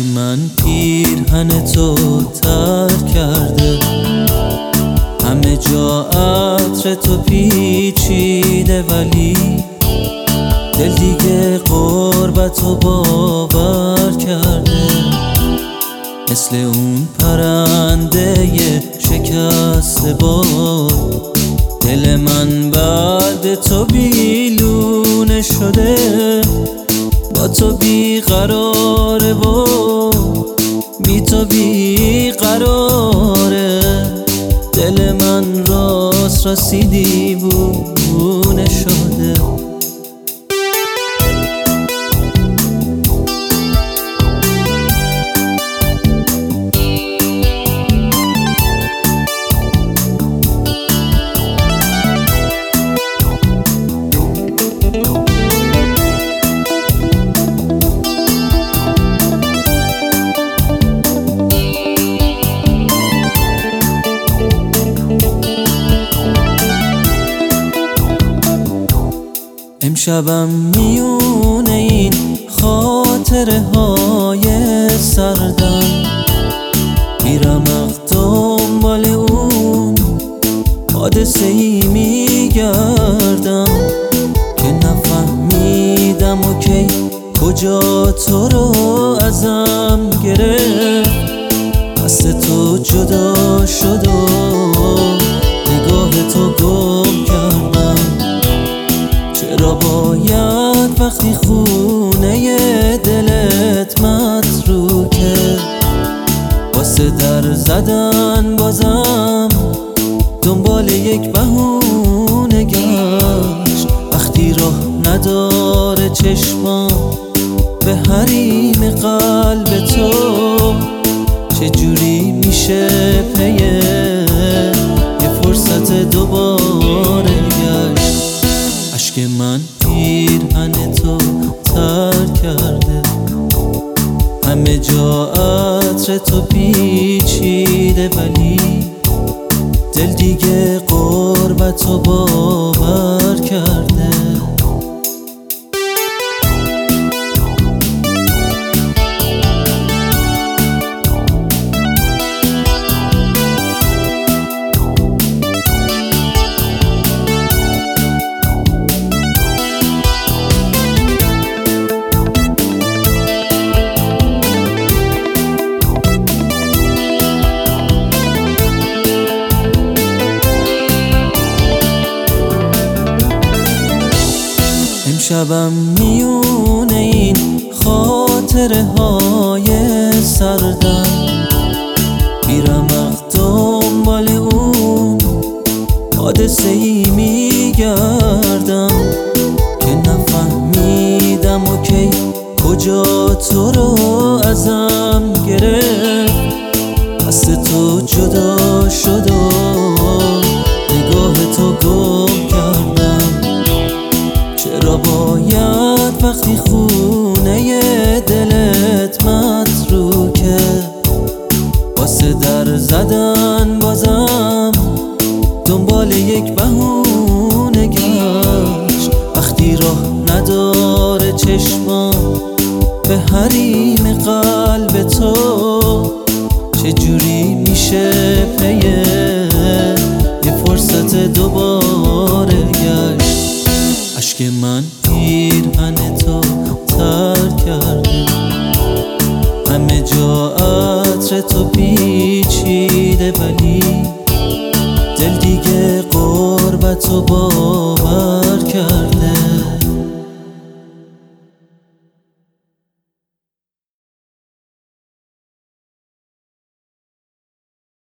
من پیرهن تو تر کرده، همه جا عطر تو پیچیده، ولی دل دیگه غربتو باور کرده. مثل اون پرنده شکسته باد، دل من بعد تو بیلونه شده. با تو بیقراره و بی تو بیقراره، دل من راستی دیوونه شده. امشبم میونه این خاطره های سردم، میرم دنبال اون حادثه ای میگردم که نفهمیدم و کی کجا تو رو ازم گرفت. دست تو جدا شد و نگاه تو گم کردم. چرا باید وقتی خونه دلت متروکه، واسه در زدن بازم دنبال یک بهونه گشت؟ وقتی راه نداره چشمام به حریم قلب تو، چجوری میشه پیه یه فرصت دوباره گشت؟ عشق من پیرهن تو تر کرده، همه جا عطر تو پیچیده، ولی دل دیگه غربتو باور کرده. امشبم میونه این خاطره های سردم، میرم دنبال اون حادثه ای میگردم که نفهمیدم و کی کجا تو رو ازم گرفت. دست تو جدا شد و نگاه تو گم کردم. چرا باید وقتی خونه دلت متروکه، واسه در زدن بازم دنبال یک بهونه گشت؟ وقتی راه نداره چشمام به حریم قلب تو، چجوری میشه پیه یه فرصت دوباره گشت؟ عشق من پیرهن تو تر کرده، همه جا عطر تو پیچیده، ولی دل دیگه غربتو باور کرده.